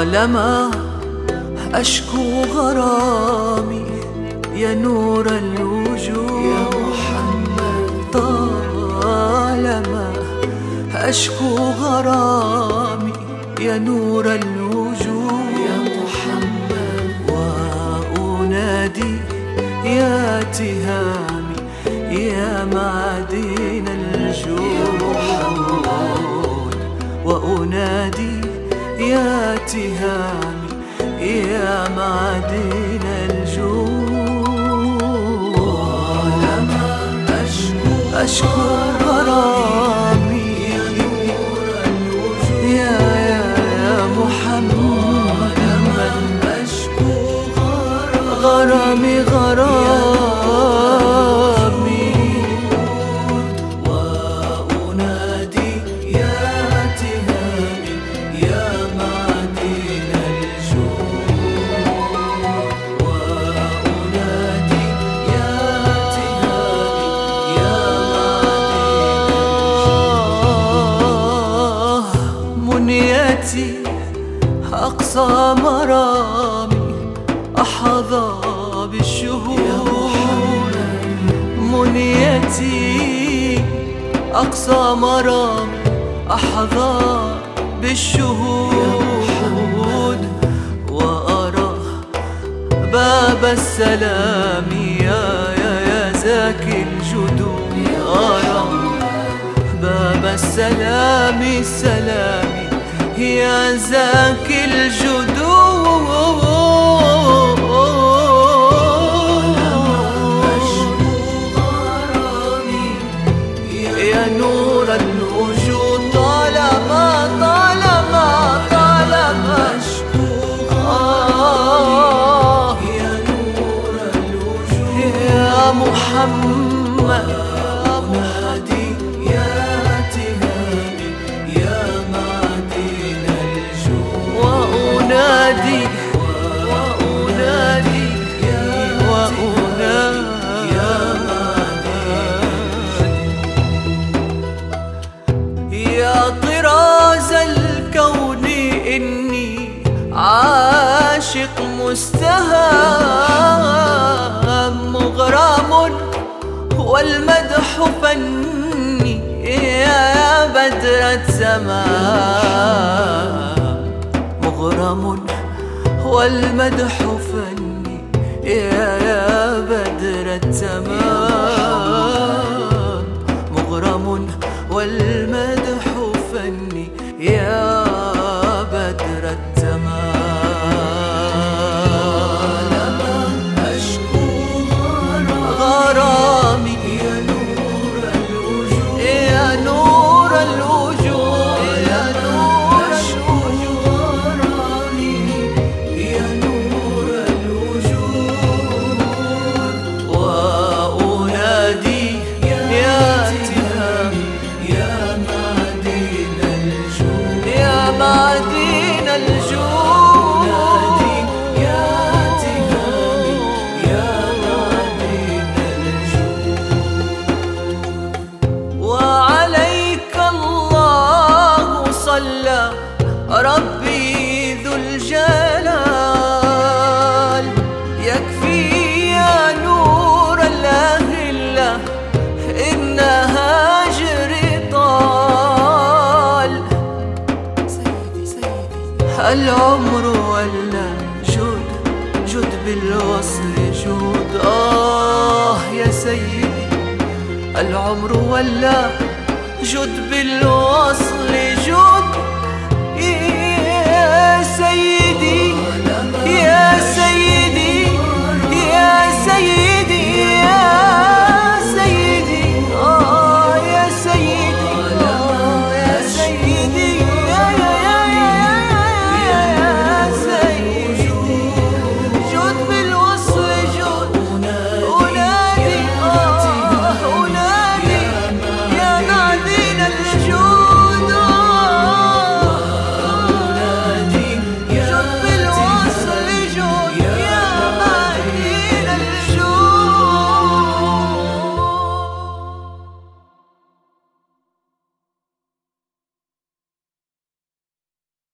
طالما أشكو غرامي يا نور الوجود يا محمد، طالما أشكو غرامي يا نور الوجود يا محمد، وأنادي يا تهامي يا معدن الجود يا محمد، وأنادي يا تهامي يا معدن الجود، طالما أشكو غرامي يا محمد، أشكو غرامي وأنادي يا تهامي يا معدن الجود، وأنادي يا تهامي يا معدن الجود، منيتي أقصى مرامي أحظى بالشهود، منيتي أقصى مرامي أحظى بالشهود، وأرى باب السلام يا زاكي الجدود، أرى باب السلام يا زاكي الجدود، يا نور الوجود، طالما أشكو يا نور الوجود يا محمد، أنادي يا تهامي يا معدن الجود، وأنادي يا يا طراز الكون إني عاشق مستهام، مغرم والمدح فني يا بدر الزمان، مغرم والمدح فني يا بدر التمام، مغرم والمدح فني يا بدر التمام، لما أشكو غرامي يا نور الوجود يا نور الوجود يا نور الوجود، غرامي يا نور الوجود، وأنادي يا تهامي يا معدن الجود يا معدن الجود، يا تهامي يا معدن الجود، وعليك الله صلى ربي ذو الجلال، يكفي يا نور الأهلة إن هاجري طال، العمر ولا جد بالوصل جود، يا سيدي العمر ولا جد بالوصل